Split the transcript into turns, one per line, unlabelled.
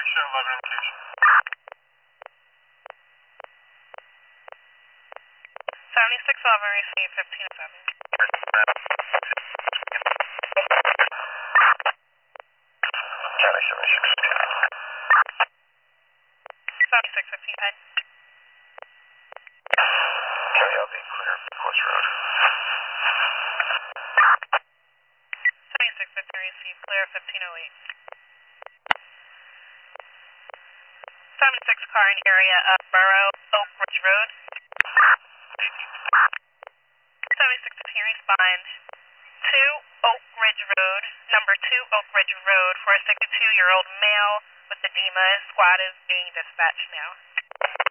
show 11 location.
7611, receive 1507.
County 76.
7615, head.
County LD, clear Post Road.
7615, receive clear 1508. 76 car in area of Burrow, Oak Ridge Road. 7615, respond to Oak Ridge Road, number 2 Oak Ridge Road for a 62-year-old male with edema. Squad is being dispatched now.